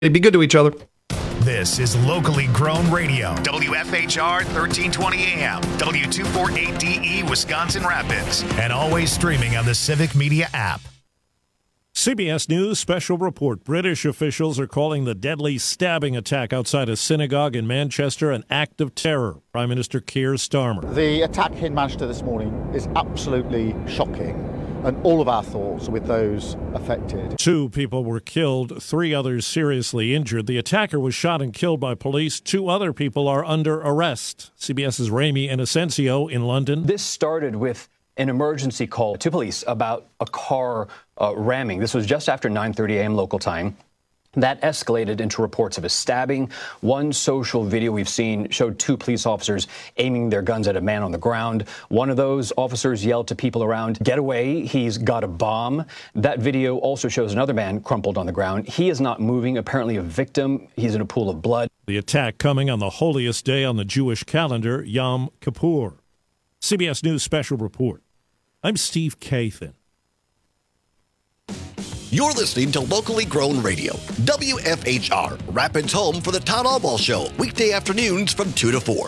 Be good to each other. This is locally grown radio. WFHR 1320 AM, W248DE, Wisconsin Rapids, and always streaming on the Civic Media app. CBS News special report. British officials are calling the deadly stabbing attack outside a synagogue in Manchester an act of terror. Prime Minister Keir Starmer. The attack in Manchester this morning is absolutely shocking, and all of our thoughts are with those affected. 2 people were killed, 3 others seriously injured. The attacker was shot and killed by police. 2 other people are under arrest. CBS's Ramy Inocencio in London. This started with an emergency call to police about a car ramming. This was just after 9:30 a.m. local time. That escalated into reports of a stabbing. One social video we've seen showed 2 police officers aiming their guns at a man on the ground. One of those officers yelled to people around, "Get away, he's got a bomb." That video also shows another man crumpled on the ground. He is not moving, apparently a victim. He's in a pool of blood. The attack coming on the holiest day on the Jewish calendar, Yom Kippur. CBS News special report. I'm Steve Kathan. You're listening to locally grown radio, WFHR, Rapids home for the Todd Albaugh Show, weekday afternoons from 2 to 4.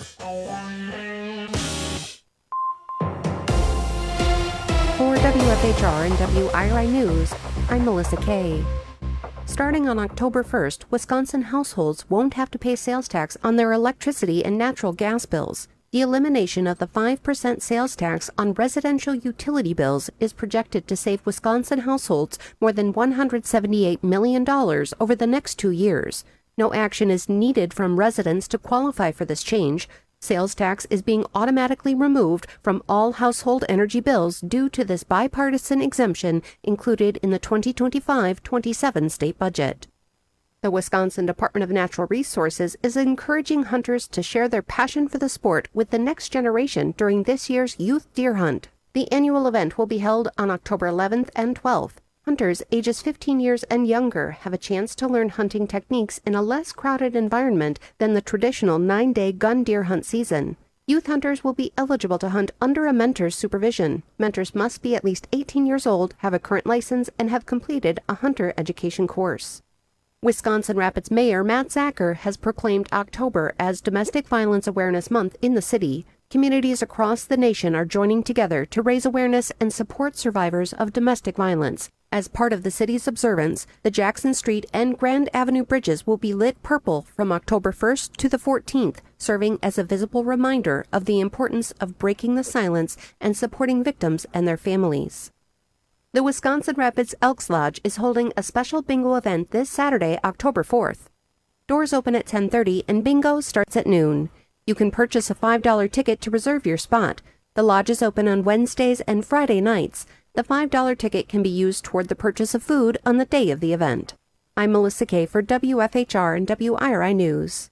For WFHR and WIRI News, I'm Melissa Kay. Starting on October 1st, Wisconsin households won't have to pay sales tax on their electricity and natural gas bills. The elimination of the 5% sales tax on residential utility bills is projected to save Wisconsin households more than $178 million over the next 2 years. No action is needed from residents to qualify for this change. Sales tax is being automatically removed from all household energy bills due to this bipartisan exemption included in the 2025-27 state budget. The Wisconsin Department of Natural Resources is encouraging hunters to share their passion for the sport with the next generation during this year's Youth Deer Hunt. The annual event will be held on October 11th and 12th. Hunters ages 15 years and younger have a chance to learn hunting techniques in a less crowded environment than the traditional 9-day gun deer hunt season. Youth hunters will be eligible to hunt under a mentor's supervision. Mentors must be at least 18 years old, have a current license, and have completed a hunter education course. Wisconsin Rapids Mayor Matt Zacher has proclaimed October as Domestic Violence Awareness Month in the city. Communities across the nation are joining together to raise awareness and support survivors of domestic violence. As part of the city's observance, the Jackson Street and Grand Avenue bridges will be lit purple from October 1st to the 14th, serving as a visible reminder of the importance of breaking the silence and supporting victims and their families. The Wisconsin Rapids Elks Lodge is holding a special bingo event this Saturday, October 4th. Doors open at 10:30 and bingo starts at noon. You can purchase a $5 ticket to reserve your spot. The lodge is open on Wednesdays and Friday nights. The $5 ticket can be used toward the purchase of food on the day of the event. I'm Melissa Kay for WFHR and WIRI News.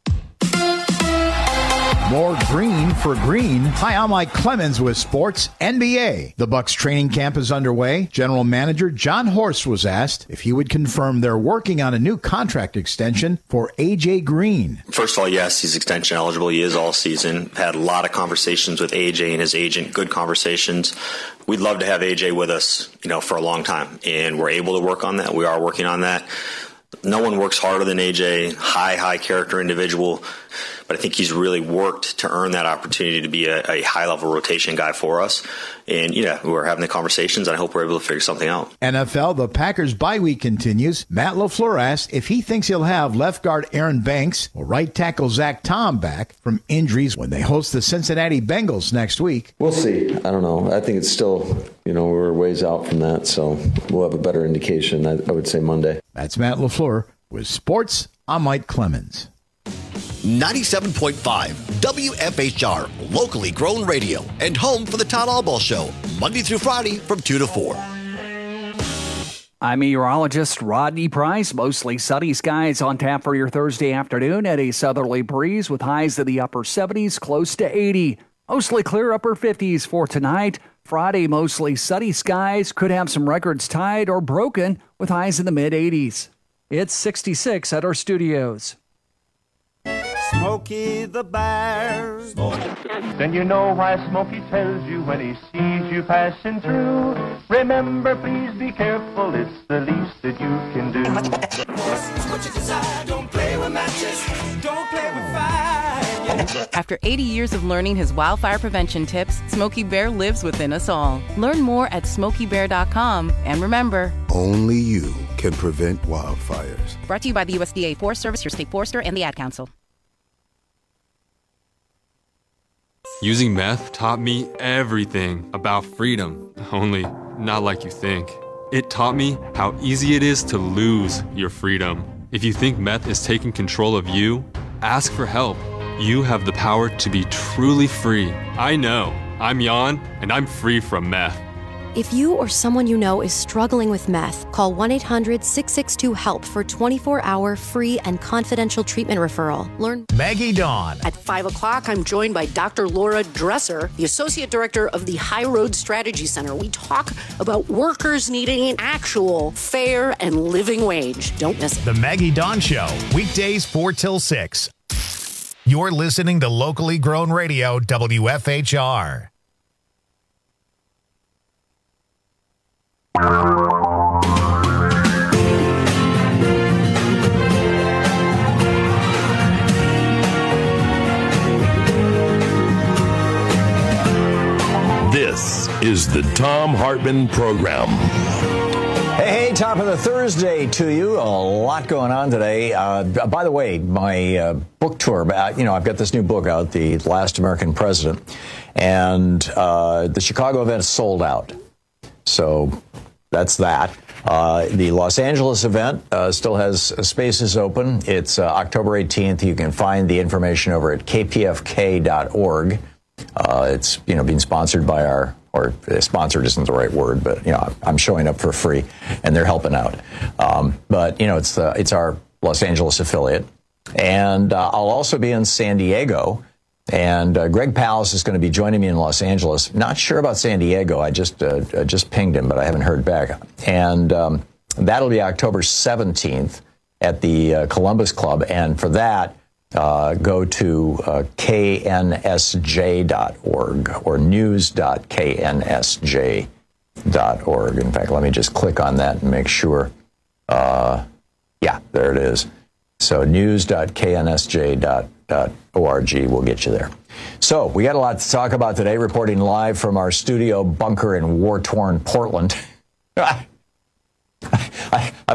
More green for green. Hi, I'm Mike Clemens with Sports NBA. The Bucks training camp is underway. General Manager John Horst was asked if he would confirm they're working on a new contract extension for A.J. Green. First of all, yes, he's extension eligible. He is all season. Had a lot of conversations with A.J. and his agent, good conversations. We'd love to have A.J. with us, for a long time, and we're able to work on that. We are working on that. No one works harder than A.J., high character individual, but I think he's really worked to earn that opportunity to be a high-level rotation guy for us. And, we're having the conversations, and I hope we're able to figure something out. NFL, the Packers' bye week continues. Matt LaFleur asked if he thinks he'll have left guard Aaron Banks or right tackle Zach Tom back from injuries when they host the Cincinnati Bengals next week. We'll see. I don't know. I think it's still, we're ways out from that, so we'll have a better indication, I would say Monday. That's Matt LaFleur with Sports. I'm Mike Clemens. 97.5 WFHR, locally grown radio, and home for the Todd Albaugh Show, Monday through Friday from 2 to 4. I'm meteorologist Rodney Price. Mostly sunny skies on tap for your Thursday afternoon at a southerly breeze with highs in the upper 70s, close to 80. Mostly clear upper 50s for tonight. Friday, mostly sunny skies. Could have some records tied or broken with highs in the mid-80s. It's 66 at our studios. Smokey the Bear. Then you know why Smokey tells you when he sees you passing through. Remember, please be careful, it's the least that you can do. What you desire, don't play with matches, don't play with fire. After 80 years of learning his wildfire prevention tips, Smokey Bear lives within us all. Learn more at SmokeyBear.com. And remember, only you can prevent wildfires. Brought to you by the USDA Forest Service, your state forester, and the Ad Council. Using meth taught me everything about freedom, only not like you think. It taught me how easy it is to lose your freedom. If you think meth is taking control of you, ask for help. You have the power to be truly free. I know. I'm Jan, and I'm free from meth. If you or someone you know is struggling with meth, call 1-800-662-HELP for 24-hour free and confidential treatment referral. Learn Maggie Dawn. At 5 o'clock, I'm joined by Dr. Laura Dresser, the Associate Director of the High Road Strategy Center. We talk about workers needing an actual fair and living wage. Don't miss it. The Maggie Dawn Show, weekdays 4 till 6. You're listening to locally grown radio, WFHR. This is the Thom Hartmann Program. Hey, top of the Thursday to you. A lot going on today. By the way, my book tour, I've got this new book out, The Last American President, and the Chicago event is sold out. So that's that. The Los Angeles event still has spaces open. It's October 18th. You can find the information over at kpfk.org. It's, being sponsored by or sponsored isn't the right word, but, I'm showing up for free and they're helping out. But, it's our Los Angeles affiliate. And I'll also be in San Diego. And Greg Palast is going to be joining me in Los Angeles. Not sure about San Diego. I just pinged him, but I haven't heard back. And that'll be October 17th at the Columbus Club. And for that, go to knsj.org or news.knsj.org. In fact, let me just click on that and make sure. Yeah, there it is. So news.knsj.org will get you there. So we got a lot to talk about today, reporting live from our studio bunker in war-torn Portland. I'll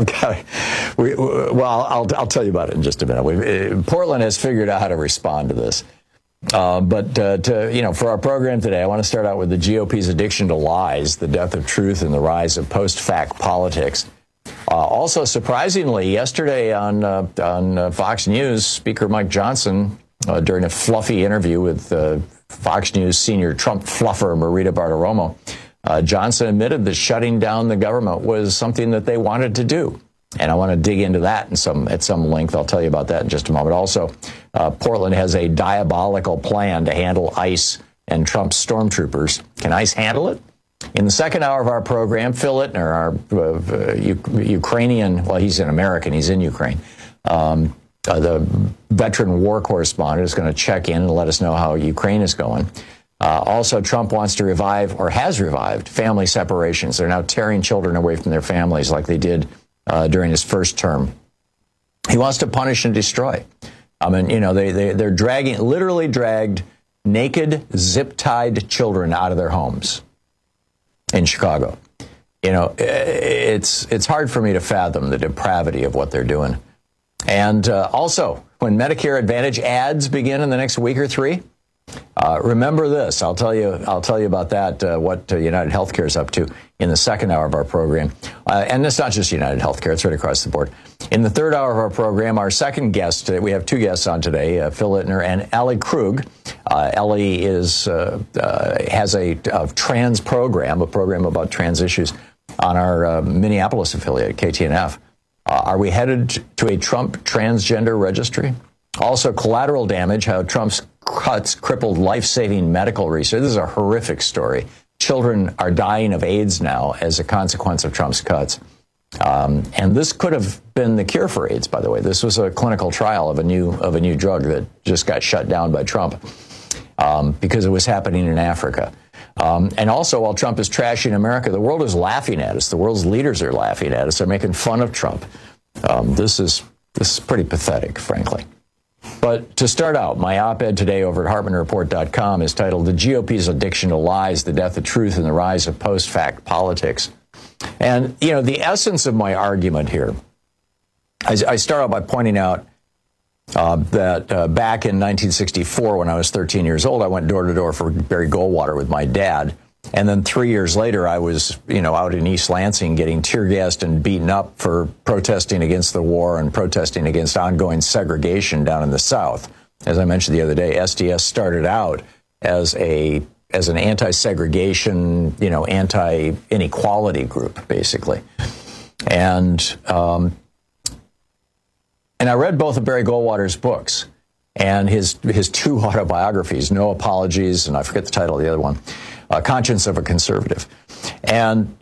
tell you about it in just a minute. Portland has figured out how to respond to this. But for our program today, I want to start out with the GOP's addiction to lies, the death of truth, and the rise of post-fact politics. Also, surprisingly, yesterday on Fox News, Speaker Mike Johnson, during a fluffy interview with Fox News senior Trump fluffer Marita Bartiromo, Johnson admitted that shutting down the government was something that they wanted to do. And I want to dig into that at some length. I'll tell you about that in just a moment. Also, Portland has a diabolical plan to handle ICE and Trump's stormtroopers. Can ICE handle it? In the second hour of our program, Phil Ittner, our Ukrainian, well, he's an American, he's in Ukraine, the veteran war correspondent is going to check in and let us know how Ukraine is going. Also, Trump wants to revive, or has revived, family separations. They're now tearing children away from their families like they did during his first term. He wants to punish and destroy. I mean, they're literally dragged naked, zip-tied children out of their homes in Chicago. It's hard for me to fathom the depravity of what they're doing. And also, when Medicare Advantage ads begin in the next week or three, remember this. I'll tell you about that, what United Healthcare is up to in the second hour of our program. And it's not just United Healthcare, it's right across the board. In the third hour of our program, our second guest today, we have two guests on today, Phil Ittner and Ellie Krug. Ellie has a trans program, a program about trans issues on our Minneapolis affiliate, KTNF. Are we headed to a Trump transgender registry? Also, collateral damage, how Trump's cuts crippled life-saving medical research. This is a horrific story. Children are dying of AIDS now as a consequence of Trump's cuts. And this could have been the cure for AIDS, by the way. This was a clinical trial of a new drug that just got shut down by Trump because it was happening in Africa. And also, while Trump is trashing America, the world is laughing at us. The world's leaders are laughing at us. They're making fun of Trump. This is pretty pathetic, frankly. But to start out, my op-ed today over at HartmanReport.com is titled "The GOP's Addiction to Lies, the Death of Truth, and the Rise of Post-Fact Politics." And, you know, the essence of my argument here, I start out by pointing out that back in 1964, when I was 13 years old, I went door to door for Barry Goldwater with my dad. And then 3 years later, I was, out in East Lansing getting tear gassed and beaten up for protesting against the war and protesting against ongoing segregation down in the South. As I mentioned the other day, SDS started out as an anti-segregation, anti-inequality group, basically. And I read both of Barry Goldwater's books and his two autobiographies, No Apologies, and I forget the title of the other one, Conscience of a Conservative. And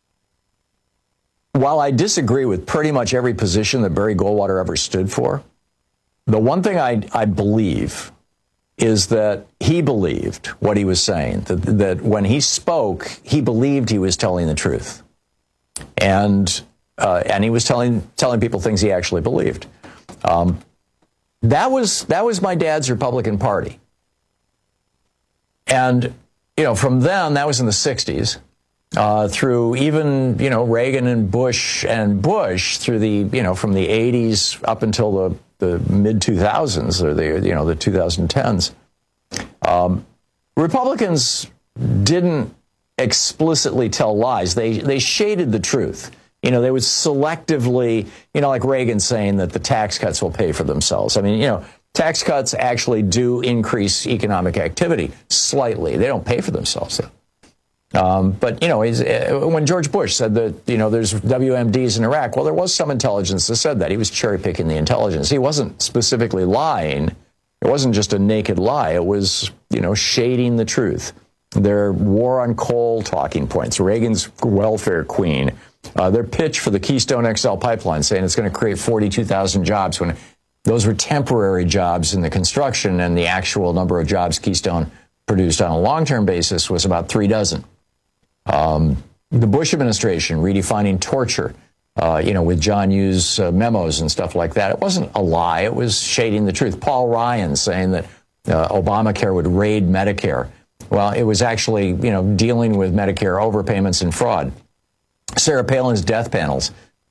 while I disagree with pretty much every position that Barry Goldwater ever stood for, the one thing I believe is that he believed what he was saying, that when he spoke, he believed he was telling the truth. And he was telling people things he actually believed. That was my dad's Republican Party. And, from then, that was in the 60s, through even, Reagan and Bush through the, from the 80s up until the mid-2000s or the 2010s. Republicans didn't explicitly tell lies. They shaded the truth. They would selectively, like Reagan saying that the tax cuts will pay for themselves. I mean, tax cuts actually do increase economic activity slightly. They don't pay for themselves, though. But, when George Bush said that, there's WMDs in Iraq, well, there was some intelligence that said that. He was cherry-picking the intelligence. He wasn't specifically lying. It wasn't just a naked lie. It was, shading the truth. Their war on coal talking points, Reagan's welfare queen, their pitch for the Keystone XL pipeline saying it's going to create 42,000 jobs when those were temporary jobs in the construction, and the actual number of jobs Keystone produced on a long-term basis was about 3 dozen. The Bush administration redefining torture, with John Hughes memos and stuff like that. It wasn't a lie. It was shading the truth. Paul Ryan saying that Obamacare would raid Medicare. Well, it was actually, dealing with Medicare overpayments and fraud. Sarah Palin's death panels.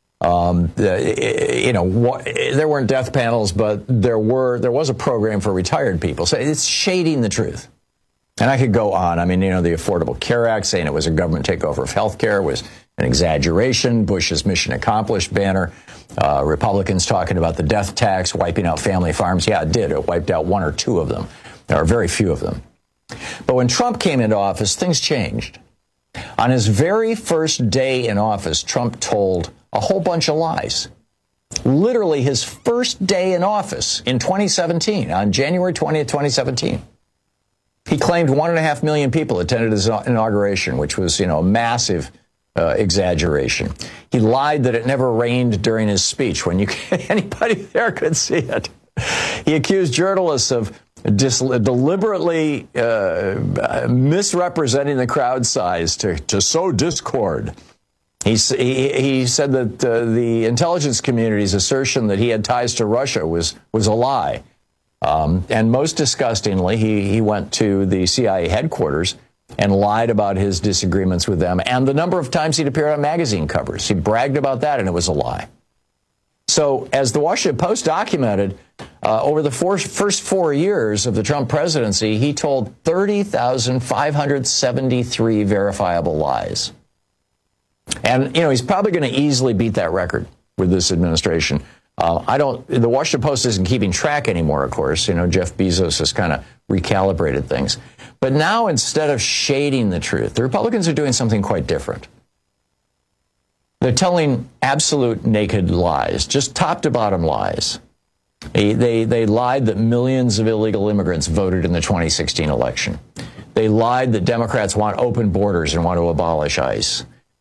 There weren't death panels, but there was a program for retired people. So it's shading the truth. And I could go on. I mean, the Affordable Care Act saying it was a government takeover of health care was an exaggeration. Bush's mission accomplished banner. Republicans talking about the death tax, wiping out family farms. Yeah, it did. It wiped out 1 or 2 of them. There are very few of them. But when Trump came into office, things changed. On his very first day in office, Trump told a whole bunch of lies. Literally his first day in office in 2017, on January 20th, 2017. He claimed 1.5 million people attended his inauguration, which was, a massive exaggeration. He lied that it never rained during his speech when anybody there could see it. He accused journalists of deliberately misrepresenting the crowd size to sow discord. He said that the intelligence community's assertion that he had ties to Russia was a lie. And most disgustingly, he went to the CIA headquarters and lied about his disagreements with them and the number of times he'd appeared on magazine covers. He bragged about that, and it was a lie. So, as the Washington Post documented, over the first 4 years of the Trump presidency, he told 30,573 verifiable lies. And, he's probably going to easily beat that record with this administration. The Washington Post isn't keeping track anymore, of course. Jeff Bezos has kind of recalibrated things. But now, instead of shading the truth, the Republicans are doing something quite different. They're telling absolute naked lies, just top to bottom lies. They lied that millions of illegal immigrants voted in the 2016 election. They lied that Democrats want open borders and want to abolish ICE.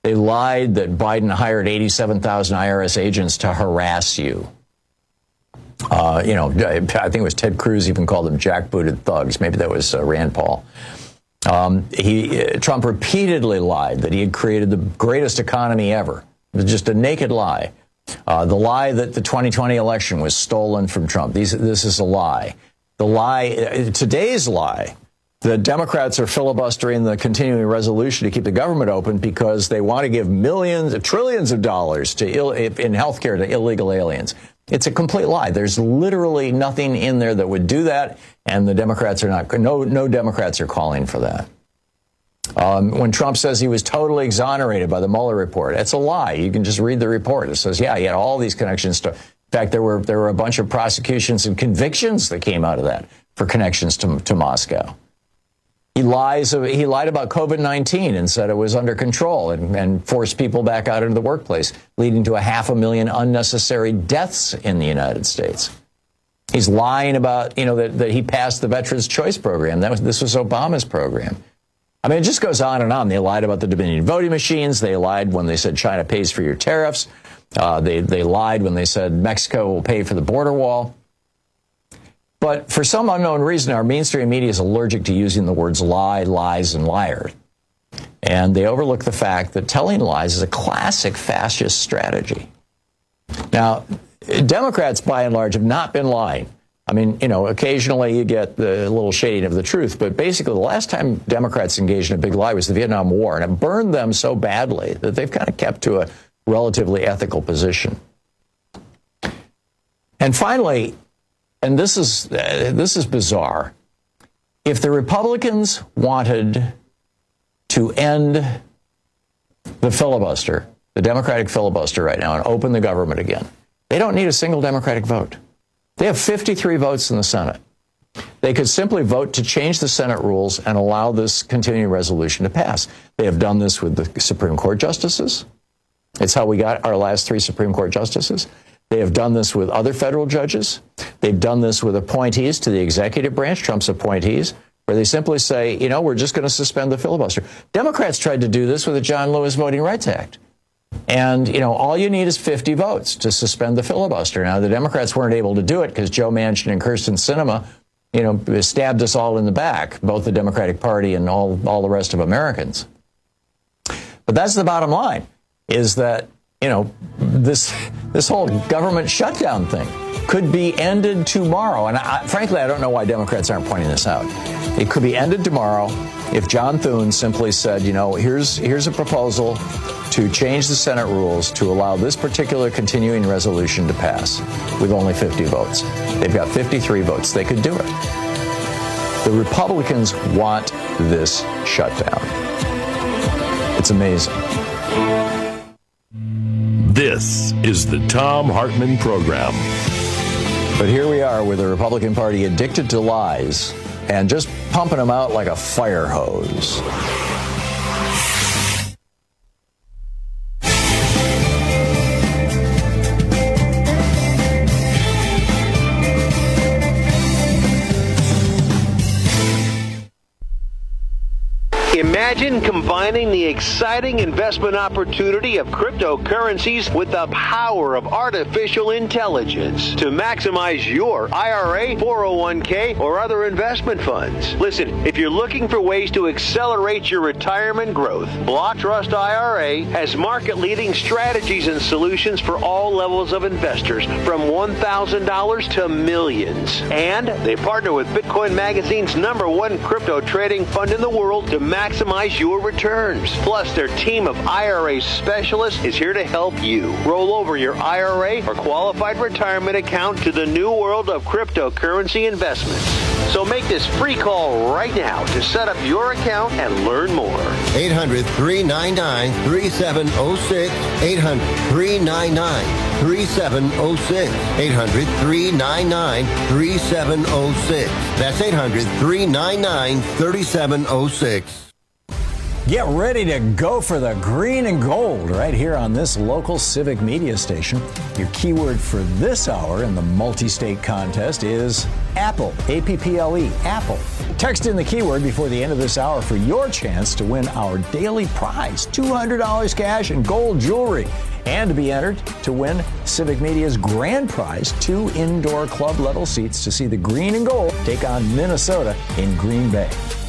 They lied that Biden hired 87,000 IRS agents to harass you. I think it was Ted Cruz even called them jackbooted thugs. Maybe that was Rand Paul. Trump repeatedly lied that he had created the greatest economy ever. It was just a naked lie. The lie that the 2020 election was stolen from Trump. This is a lie. Today's lie, the Democrats are filibustering the continuing resolution to keep the government open because they want to give trillions of dollars in health care to illegal aliens. It's a complete lie. There's literally nothing in there that would do that, and the Democrats are not. No Democrats are calling for that. When Trump says he was totally exonerated by the Mueller report, it's a lie. You can just read the report. It says, yeah, he had all these connections to. In fact, there were a bunch of prosecutions and convictions that came out of that for connections to Moscow. He lied about COVID-19 and said it was under control and forced people back out into the workplace, leading to 500,000 unnecessary deaths in the United States. He's lying about, that he passed the Veterans Choice Program. This was Obama's program. I mean, it just goes on and on. They lied about the Dominion voting machines. They lied when they said China pays for your tariffs. They lied when they said Mexico will pay for the border wall. But for some unknown reason, our mainstream media is allergic to using the words lie, lies, and liar. And they overlook the fact that telling lies is a classic fascist strategy. Now, Democrats, by and large, have not been lying. I mean, occasionally you get the little shading of the truth. But basically, the last time Democrats engaged in a big lie was the Vietnam War. And it burned them so badly that they've kind of kept to a relatively ethical position. And finally, and this is bizarre, if the Republicans wanted to end the filibuster, the Democratic filibuster right now, and open the government again, they don't need a single Democratic vote. They have 53 votes in the Senate. They could simply vote to change the Senate rules and allow this continuing resolution to pass. They have done this with the Supreme Court justices. It's how we got our last 3 Supreme Court justices. They have done this with other federal judges. They've done this with appointees to the executive branch, Trump's appointees, where they simply say, we're just going to suspend the filibuster. Democrats tried to do this with the John Lewis Voting Rights Act. And, all you need is 50 votes to suspend the filibuster. Now, the Democrats weren't able to do it because Joe Manchin and Kyrsten Sinema, stabbed us all in the back, both the Democratic Party and all the rest of Americans. But that's the bottom line, is that, this whole government shutdown thing could be ended tomorrow. And frankly, I don't know why Democrats aren't pointing this out. It could be ended tomorrow if John Thune simply said, here's a proposal to change the Senate rules to allow this particular continuing resolution to pass with only 50 votes. They've got 53 votes. They could do it. The Republicans want this shutdown. It's amazing. This is the Thom Hartmann Program. But here we are with the Republican Party addicted to lies and just pumping them out like a fire hose. Imagine combining the exciting investment opportunity of cryptocurrencies with the power of artificial intelligence to maximize your IRA, 401k, or other investment funds. Listen, if you're looking for ways to accelerate your retirement growth, Block Trust IRA has market-leading strategies and solutions for all levels of investors, from $1,000 to millions. And they partner with Bitcoin Magazine's #1 crypto trading fund in the world to maximize your returns. Plus, their team of IRA specialists is here to help you roll over your IRA or qualified retirement account to the new world of cryptocurrency investments. So make this free call right now to set up your account and learn more. 800-399-3706. 800-399-3706. 800-399-3706. That's 800-399-3706. Get ready to go for the green and gold right here on this local civic media station. Your keyword for this hour in the multi-state contest is Apple, A-P-P-L-E, Apple. Text in the keyword before the end of this hour for your chance to win our daily prize, $200 cash and gold jewelry, and to be entered to win Civic Media's grand prize, 2 indoor club-level seats to see the green and gold take on Minnesota in Green Bay.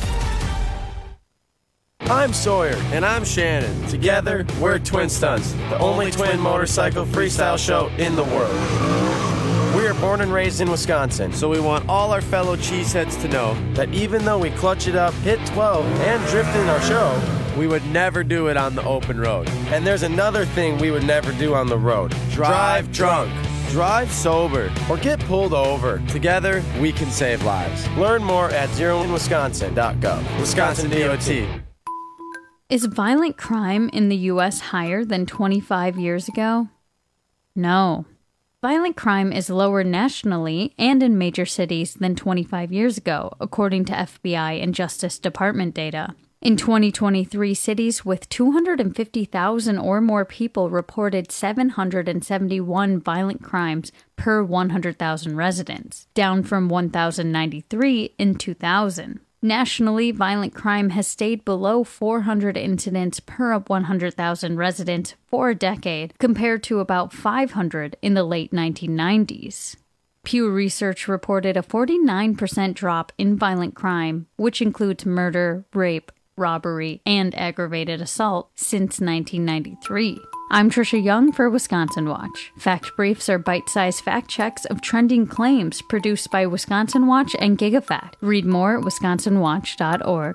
I'm Sawyer. And I'm Shannon. Together, we're Twin Stunts, the only twin motorcycle freestyle show in the world. We are born and raised in Wisconsin, so we want all our fellow cheeseheads to know that even though we clutch it up, hit 12, and drift in our show, we would never do it on the open road. And there's another thing we would never do on the road. Drive drunk. Drive sober. Or get pulled over. Together, we can save lives. Learn more at zeroinwisconsin.gov. Wisconsin DOT. Is violent crime in the U.S. higher than 25 years ago? No. Violent crime is lower nationally and in major cities than 25 years ago, according to FBI and Justice Department data. In 2023, cities with 250,000 or more people reported 771 violent crimes per 100,000 residents, down from 1,093 in 2000. Nationally, violent crime has stayed below 400 incidents per 100,000 residents for a decade, compared to about 500 in the late 1990s. Pew Research reported a 49% drop in violent crime, which includes murder, rape, robbery, and aggravated assault since 1993. I'm Trisha Young for Wisconsin Watch. Fact Briefs are bite-sized fact checks of trending claims produced by Wisconsin Watch and GigaFact. Read more at wisconsinwatch.org.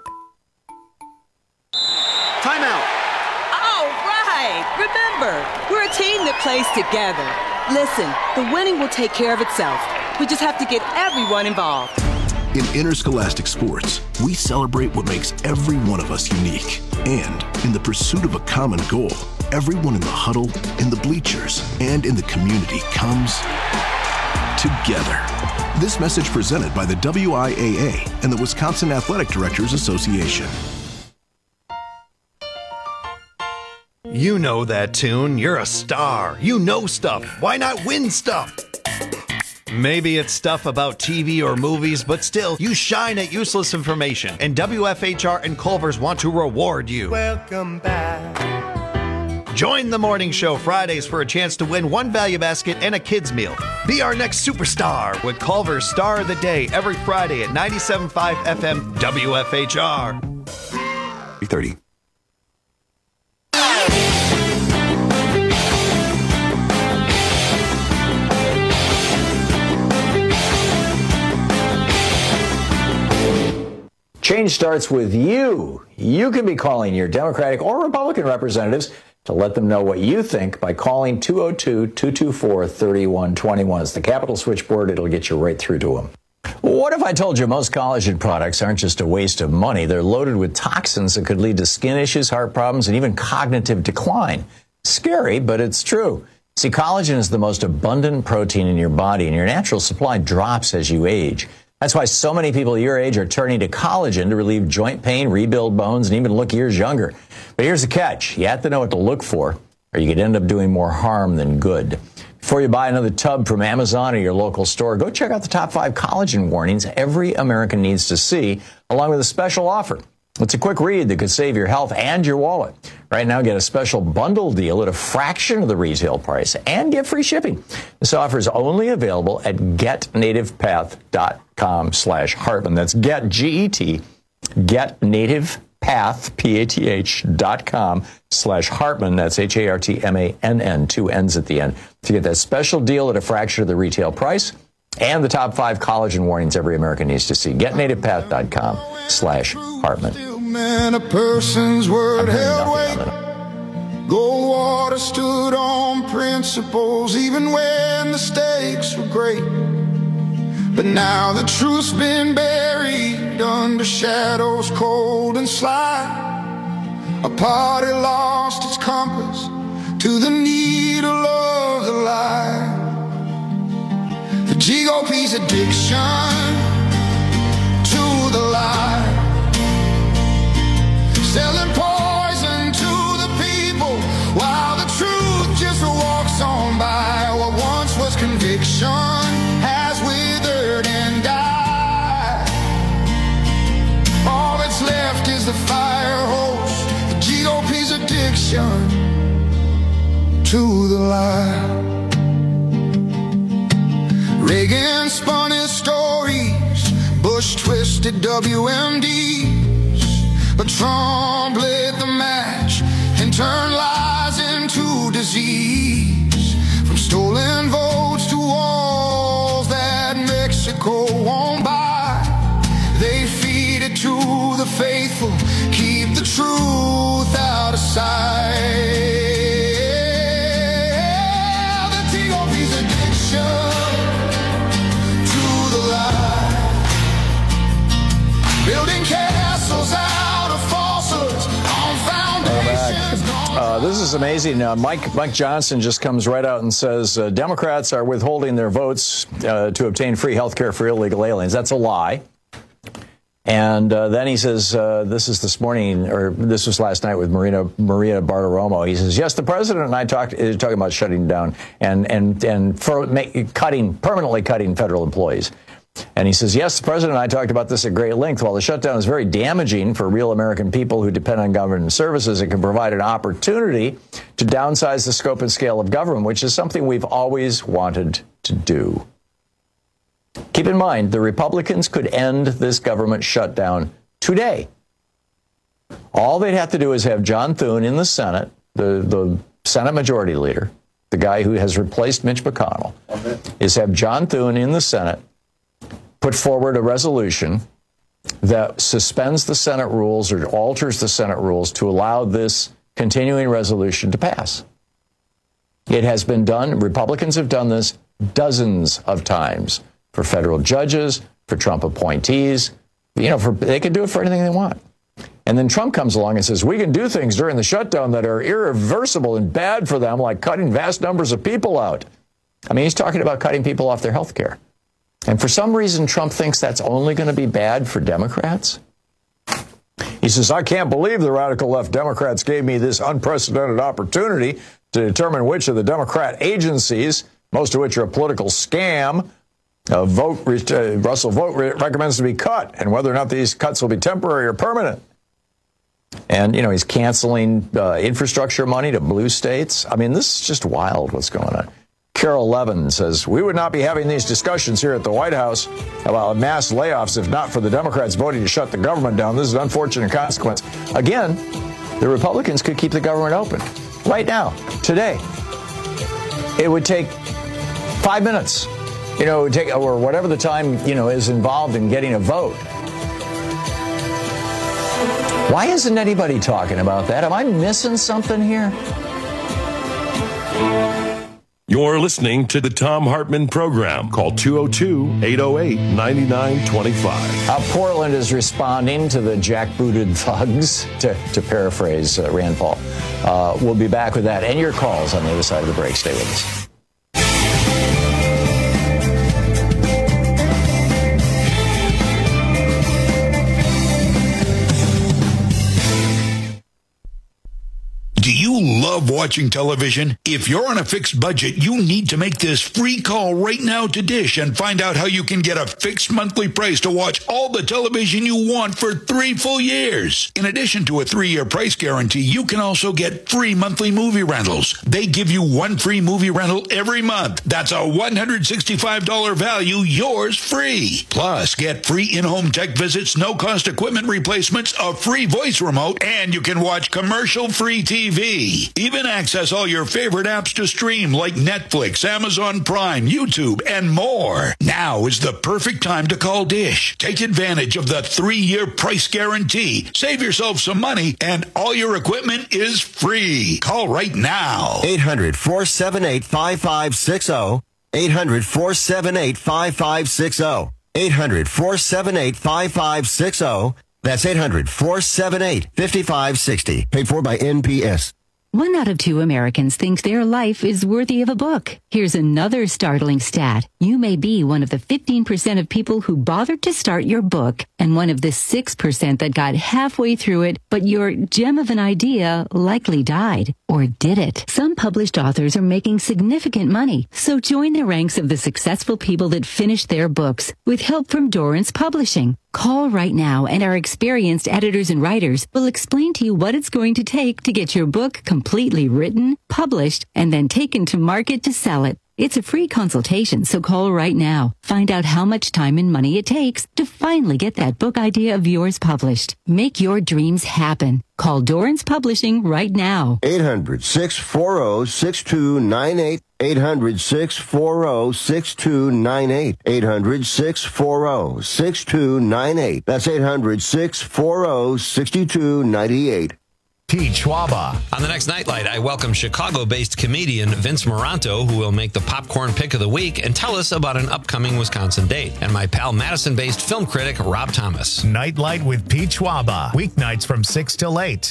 Timeout. All right. Remember, we're a team that plays together. Listen, the winning will take care of itself. We just have to get everyone involved. In interscholastic sports, we celebrate what makes every one of us unique. And in the pursuit of a common goal, everyone in the huddle, in the bleachers, and in the community comes together. This message presented by the WIAA and the Wisconsin Athletic Directors Association. You know that tune. You're a star. You know stuff. Why not win stuff? Maybe it's stuff about TV or movies, but still, you shine at useless information. And WFHR and Culver's want to reward you. Welcome back. Join the morning show Fridays for a chance to win one value basket and a kid's meal. Be our next superstar with Culver's Star of the Day every Friday at 97.5 FM WFHR. 3:30. Change starts with you. You can be calling your Democratic or Republican representatives to let them know what you think by calling 202-224-3121. It's the Capitol switchboard. It'll get you right through to them. What if I told you most collagen products aren't just a waste of money? They're loaded with toxins that could lead to skin issues, heart problems, and even cognitive decline. Scary, but it's true. See, collagen is the most abundant protein in your body, and your natural supply drops as you age. That's why so many people your age are turning to collagen to relieve joint pain, rebuild bones, and even look years younger. But here's the catch. You have to know what to look for, or you could end up doing more harm than good. Before you buy another tub from Amazon or your local store, go check out the top 5 collagen warnings every American needs to see, along with a special offer. It's a quick read that could save your health and your wallet. Right now, get a special bundle deal at a fraction of the retail price and get free shipping. This offer is only available at getnativepath.com/Hartman. That's get, G-E-T, getnativepath.com/Hartman. That's Hartmann, 2 N's at the end. To get that special deal at a fraction of the retail price and the top 5 collagen warnings every American needs to see. Getnativepath.com/Hartman. Man, a person's word held weight. Goldwater stood on principles even when the stakes were great. But now the truth's been buried under shadows cold and sly. A party lost its compass to the needle of the lie. The GOP's addiction to the lie. Selling poison to the people while the truth just walks on by. What once was conviction has withered and died. push twisted WMDs, but Trump lit the match and turned lies into disease. From stolen votes to walls that Mexico won't buy, they feed it to the faithful, keep the truth out of sight. Building castles out of falsehoods on foundations. This is amazing. Mike Johnson just comes right out and says Democrats are withholding their votes to obtain free health care for illegal aliens. That's a lie. And then he says, this is this morning, or this was last night with Maria Bartiromo. He says, yes, the president and I talking about shutting down and permanently cutting federal employees. And he says, yes, the president and I talked about this at great length. While the shutdown is very damaging for real American people who depend on government services, it can provide an opportunity to downsize the scope and scale of government, which is something we've always wanted to do. Keep in mind, the Republicans could end this government shutdown today. All they'd have to do is have John Thune in the Senate, the Senate Majority Leader, the guy who has replaced Mitch McConnell, is have John Thune in the Senate put forward a resolution that suspends the Senate rules or alters the Senate rules to allow this continuing resolution to pass. It has been done. Republicans have done this dozens of times for federal judges, for Trump appointees. They can do it for anything they want. And then Trump comes along and says, we can do things during the shutdown that are irreversible and bad for them, like cutting vast numbers of people out. I mean, he's talking about cutting people off their health care. And for some reason, Trump thinks that's only going to be bad for Democrats. He says, I can't believe the radical left Democrats gave me this unprecedented opportunity to determine which of the Democrat agencies, most of which are a political scam, Russell Vogt recommends to be cut, and whether or not these cuts will be temporary or permanent. And, he's canceling infrastructure money to blue states. I mean, this is just wild what's going on. Carol Levin says, we would not be having these discussions here at the White House about mass layoffs if not for the Democrats voting to shut the government down. This is an unfortunate consequence. Again, the Republicans could keep the government open right now, today. It would take 5 minutes, it would take, or whatever the time, is involved in getting a vote. Why isn't anybody talking about that? Am I missing something here? You're listening to the Thom Hartmann Program. Call 202-808-9925. Portland is responding to the jackbooted thugs, to paraphrase Rand Paul. We'll be back with that and your calls on the other side of the break. Stay with us. Do you love watching television? If you're on a fixed budget, you need to make this free call right now to Dish and find out how you can get a fixed monthly price to watch all the television you want for 3 full years. In addition to a 3-year price guarantee, you can also get free monthly movie rentals. They give you 1 free movie rental every month. That's a $165 value, yours free. Plus, get free in-home tech visits, no-cost equipment replacements, a free voice remote, and you can watch commercial-free TV. Even access all your favorite apps to stream like Netflix, Amazon Prime, YouTube, and more. Now is the perfect time to call Dish. Take advantage of the 3-year price guarantee. Save yourself some money, and all your equipment is free. Call right now. 800-478-5560. 800-478-5560. 800-478-5560. That's 800-478-5560. Paid for by NPS. 1 out of 2 Americans think their life is worthy of a book. Here's another startling stat. You may be one of the 15% of people who bothered to start your book and one of the 6% that got halfway through it, but your gem of an idea likely died. Or did it? Some published authors are making significant money, so join the ranks of the successful people that finished their books with help from Dorrance Publishing. Call right now and our experienced editors and writers will explain to you what it's going to take to get your book completely written, published, and then taken to market to sell it. It's a free consultation, so call right now. Find out how much time and money it takes to finally get that book idea of yours published. Make your dreams happen. Call Dorrance Publishing right now. 800-640-6298. 800-640-6298. 800-640-6298. That's 800-640-6298. Pete Schwaba. On the next Nightlight, I welcome Chicago-based comedian Vince Moranto, who will make the popcorn pick of the week and tell us about an upcoming Wisconsin date, and my pal Madison-based film critic Rob Thomas. Nightlight with Pete Schwaba. Weeknights from 6 till 8.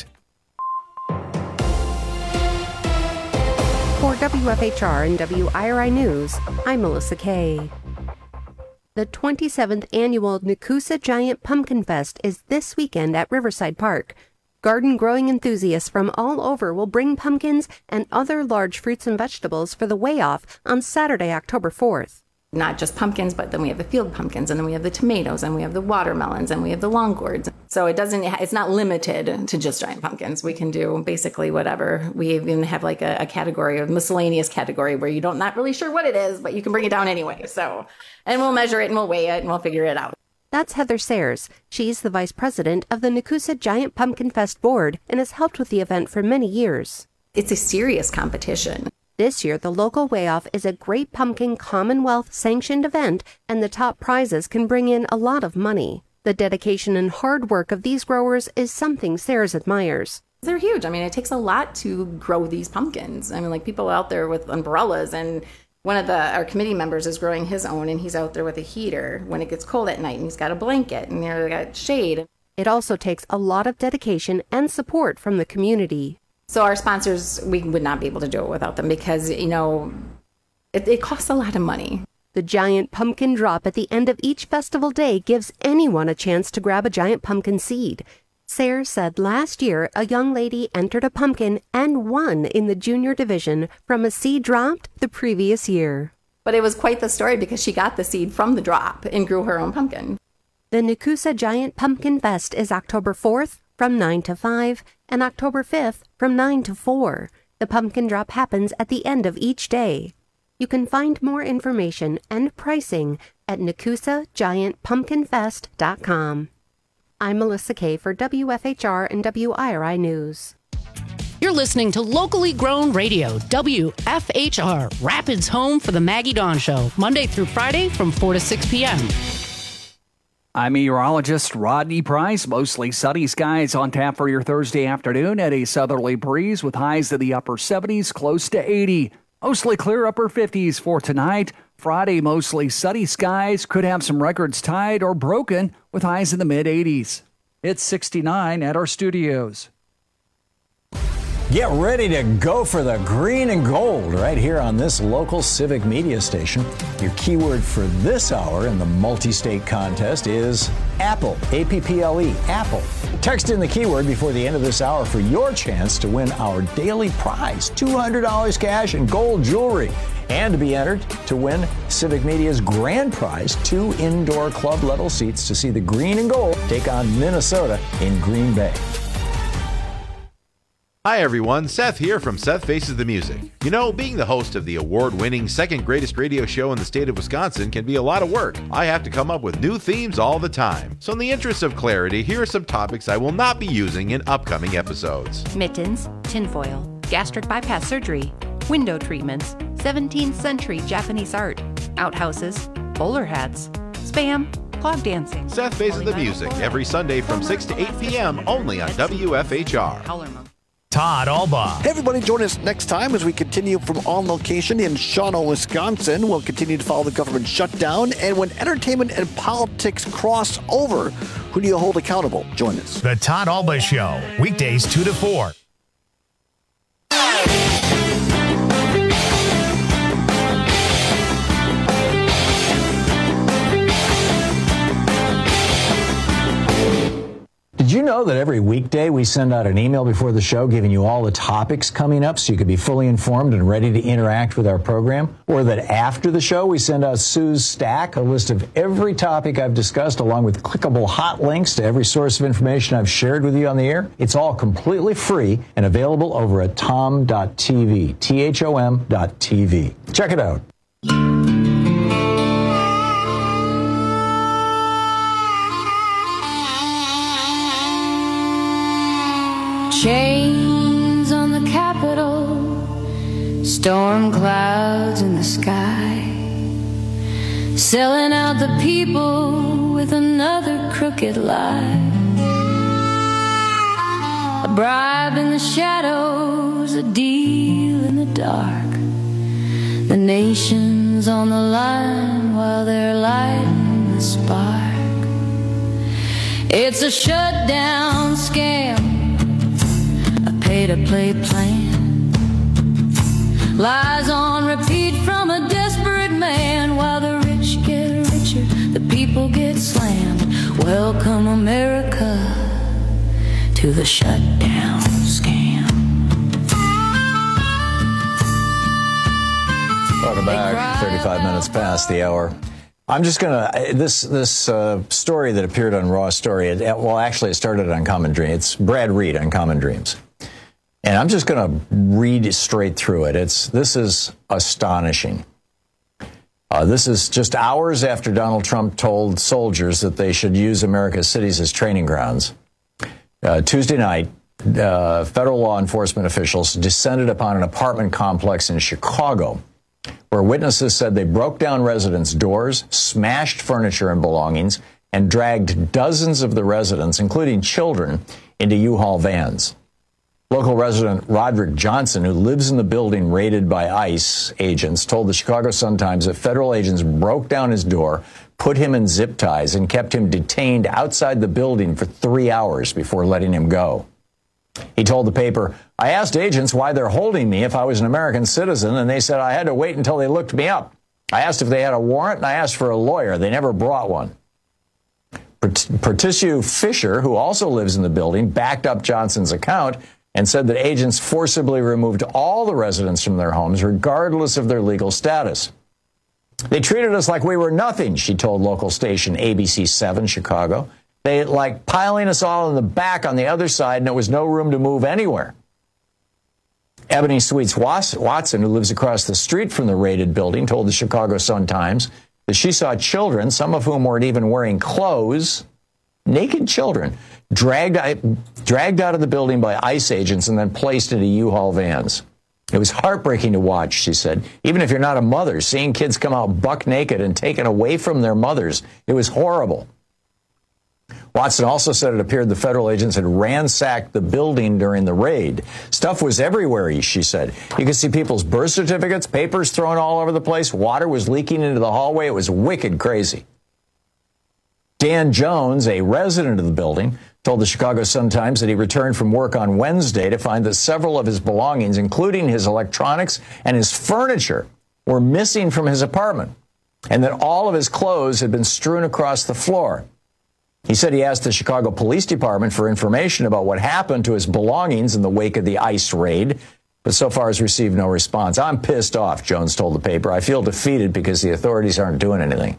For WFHR and WIRI News, I'm Melissa Kay. The 27th annual Nakusa Giant Pumpkin Fest is this weekend at Riverside Park. Garden growing enthusiasts from all over will bring pumpkins and other large fruits and vegetables for the weigh-off on Saturday, October 4th. Not just pumpkins, but then we have the field pumpkins, and then we have the tomatoes, and we have the watermelons, and we have the long gourds. So it's not limited to just giant pumpkins. We can do basically whatever. We even have like a category, a miscellaneous category, where not really sure what it is, but you can bring it down anyway. And we'll measure it, and we'll weigh it, and we'll figure it out. That's Heather Sayers. She's the vice president of the Nakusa Giant Pumpkin Fest board and has helped with the event for many years. It's a serious competition. This year, the local weigh-off is a Great Pumpkin Commonwealth-sanctioned event, and the top prizes can bring in a lot of money. The dedication and hard work of these growers is something Sayers admires. They're huge. I mean, it takes a lot to grow these pumpkins. I mean, like people out there with umbrellas, and one of our committee members is growing his own, and he's out there with a heater when it gets cold at night, and he's got a blanket, and they've got shade. It also takes a lot of dedication and support from the community. So our sponsors, we would not be able to do it without them because, it costs a lot of money. The giant pumpkin drop at the end of each festival day gives anyone a chance to grab a giant pumpkin seed. Sayers said last year a young lady entered a pumpkin and won in the junior division from a seed dropped the previous year. But it was quite the story because she got the seed from the drop and grew her own pumpkin. The Nakusa Giant Pumpkin Fest is October 4th from 9 to 5 and October 5th from 9 to 4. The pumpkin drop happens at the end of each day. You can find more information and pricing at NakusaGiantPumpkinFest.com. I'm Melissa Kay for WFHR and WIRI News. You're listening to locally grown radio, WFHR, Rapids' home for the Maggie Dawn Show, Monday through Friday from 4 to 6 p.m. I'm meteorologist Rodney Price. Mostly sunny skies on tap for your Thursday afternoon at a southerly breeze with highs in the upper 70s, close to 80. Mostly clear upper 50s for tonight. Friday, mostly sunny skies. Could have some records tied or broken with highs in the mid-80s. It's 69 at our studios. Get ready to go for the green and gold right here on this local civic media station. Your keyword for this hour in the multi-state contest is Apple, A-P-P-L-E, Apple. Text in the keyword before the end of this hour for your chance to win our daily prize, $200 cash and gold jewelry. And to be entered to win Civic Media's grand prize, 2 indoor club level seats to see the green and gold take on Minnesota in Green Bay. Hi everyone, Seth here from Seth Faces the Music. You know, being the host of the award-winning second greatest radio show in the state of Wisconsin can be a lot of work. I have to come up with new themes all the time. So in the interest of clarity, here are some topics I will not be using in upcoming episodes. Mittens, tinfoil, gastric bypass surgery, window treatments, 17th century Japanese art, outhouses, bowler hats, spam, clog dancing. Seth Faces the Music every Sunday from 6 to 8 p.m. only on WFHR. Todd Albaugh. Hey everybody, join us next time as we continue from on location in Shawano, Wisconsin. We'll continue to follow the government shutdown, and when entertainment and politics cross over, who do you hold accountable? Join us. The Todd Albaugh Show, weekdays 2 to 4. Did you know that every weekday we send out an email before the show giving you all the topics coming up so you could be fully informed and ready to interact with our program? Or that after the show we send out Sue's Stack, a list of every topic I've discussed along with clickable hot links to every source of information I've shared with you on the air? It's all completely free and available over at tom.tv, THOM.tv. Check it out. Chains on the Capitol, storm clouds in the sky, selling out the people with another crooked lie. A bribe in the shadows, a deal in the dark. The nation's on the line while they're lighting the spark. It's a shutdown scam, pay-to-play plan, lies on repeat from a desperate man. While the rich get richer, the people get slammed. Welcome, America, to the shutdown scam. Welcome back. 35 minutes past the hour. I'm just going to, this story that appeared on Raw Story, well, actually it started on Common Dreams. It's Brad Reed on Common Dreams. And I'm just going to read straight through it. This is astonishing. This is just hours after Donald Trump told soldiers that they should use America's cities as training grounds. Tuesday night, federal law enforcement officials descended upon an apartment complex in Chicago, where witnesses said they broke down residents' doors, smashed furniture and belongings, and dragged dozens of the residents, including children, into U-Haul vans. Local resident Roderick Johnson, who lives in the building raided by ICE agents, told the Chicago Sun-Times that federal agents broke down his door, put him in zip ties, and kept him detained outside the building for 3 hours before letting him go. He told the paper, "I asked agents why they're holding me if I was an American citizen, and they said I had to wait until they looked me up. I asked if they had a warrant, and I asked for a lawyer. They never brought one." Patricia Fisher, who also lives in the building, backed up Johnson's account and said that agents forcibly removed all the residents from their homes, regardless of their legal status. "They treated us like we were nothing," she told local station ABC7 Chicago. "They like piling us all in the back on the other side, and there was no room to move anywhere." Ebony Sweets Watson, who lives across the street from the raided building, told the Chicago Sun-Times that she saw children, some of whom weren't even wearing clothes, naked children, dragged out of the building by ICE agents and then placed into U-Haul vans. "It was heartbreaking to watch," she said. "Even if you're not a mother, seeing kids come out buck naked and taken away from their mothers, it was horrible." Watson also said it appeared the federal agents had ransacked the building during the raid. "Stuff was everywhere," she said. "You could see people's birth certificates, papers thrown all over the place. Water was leaking into the hallway. It was wicked crazy." Dan Jones, a resident of the building, told the Chicago Sun-Times that he returned from work on Wednesday to find that several of his belongings, including his electronics and his furniture, were missing from his apartment, and that all of his clothes had been strewn across the floor. He said he asked the Chicago Police Department for information about what happened to his belongings in the wake of the ICE raid, but so far has received no response. "I'm pissed off," Jones told the paper. "I feel defeated because the authorities aren't doing anything."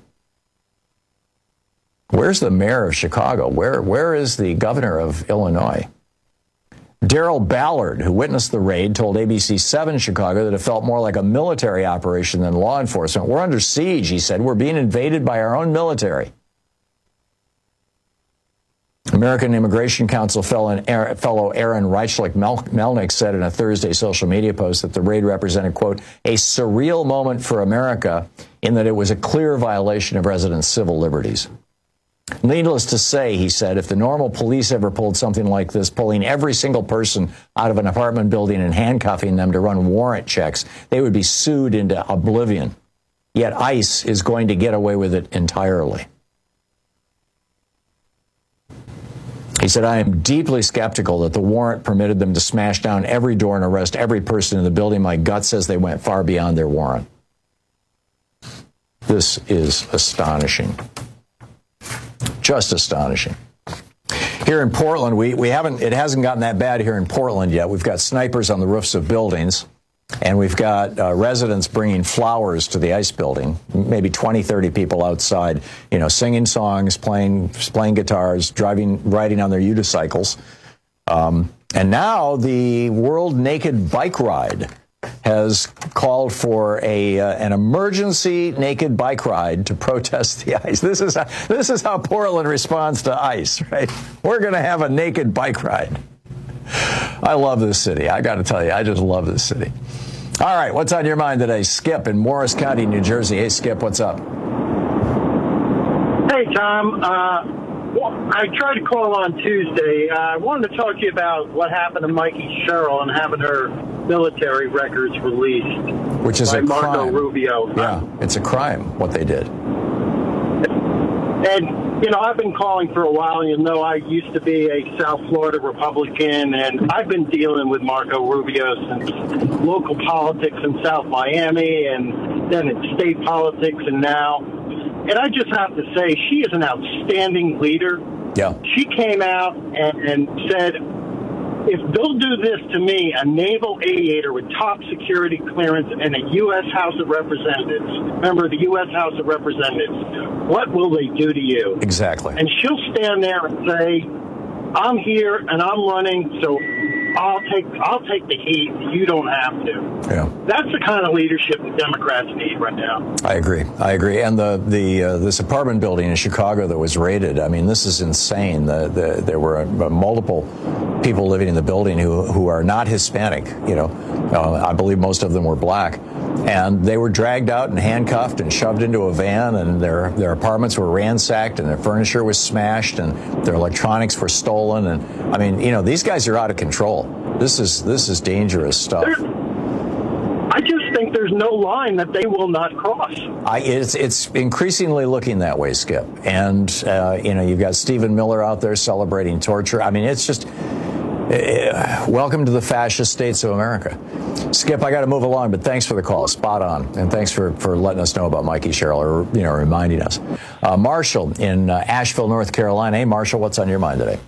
Where's the mayor of Chicago? Where is the governor of Illinois? Daryl Ballard, who witnessed the raid, told ABC7 Chicago that it felt more like a military operation than law enforcement. "We're under siege," he said. "We're being invaded by our own military." American Immigration Council fellow Aaron Reichlich-Melnick said in a Thursday social media post that the raid represented, quote, "a surreal moment for America in that it was a clear violation of residents' civil liberties." Needless to say, he said, if the normal police ever pulled something like this, pulling every single person out of an apartment building and handcuffing them to run warrant checks, they would be sued into oblivion. Yet ICE is going to get away with it entirely. He said, "I am deeply skeptical that the warrant permitted them to smash down every door and arrest every person in the building. My gut says they went far beyond their warrant." This is astonishing. Just astonishing. Here in Portland, it hasn't gotten that bad here in Portland yet. We've got snipers on the roofs of buildings, and we've got residents bringing flowers to the ICE building, maybe 20, 30 people outside, singing songs, playing guitars, riding on their unicycles. And now the World Naked Bike Ride has called for an emergency naked bike ride to protest the ice. This is how Portland responds to ice, right? We're going to have a naked bike ride. I love this city. I got to tell you, I just love this city. All right, what's on your mind today? Skip in Morris County, New Jersey. Hey, Skip, what's up? Hey, Tom. I tried to call on Tuesday. I wanted to talk to you about what happened to Mikey Sherrill and having her military records released. Which is by a Marco crime. Rubio. Yeah, it's a crime, what they did. And, you know, I've been calling for a while. You know, I used to be a South Florida Republican, and I've been dealing with Marco Rubio since local politics in South Miami, and then in state politics, and now. And I just have to say, she is an outstanding leader. Yeah. She came out and said, if they'll do this to me, a naval aviator with top security clearance and a U.S. House of Representatives, member of the U.S. House of Representatives, what will they do to you? Exactly. And she'll stand there and say, I'm here and I'm running, so I'll take the heat. You don't have to. Yeah. That's the kind of leadership the Democrats need right now. I agree. And this apartment building in Chicago that was raided, I mean, this is insane. There were multiple people living in the building who are not Hispanic. You know, I believe most of them were black. And they were dragged out and handcuffed and shoved into a van, and their apartments were ransacked, and their furniture was smashed, and their electronics were stolen. And I mean, you know, these guys are out of control. This is dangerous stuff. I just think there's no line that they will not cross. It's increasingly looking that way, Skip. And you know, you've got Stephen Miller out there celebrating torture. I mean, it's just. Welcome to the fascist states of America. Skip, I got to move along, but thanks for the call. Spot on. And thanks for letting us know about Mikey Sherrill, or, you know, reminding us. Marshall in Asheville, North Carolina. Hey, Marshall, what's on your mind today?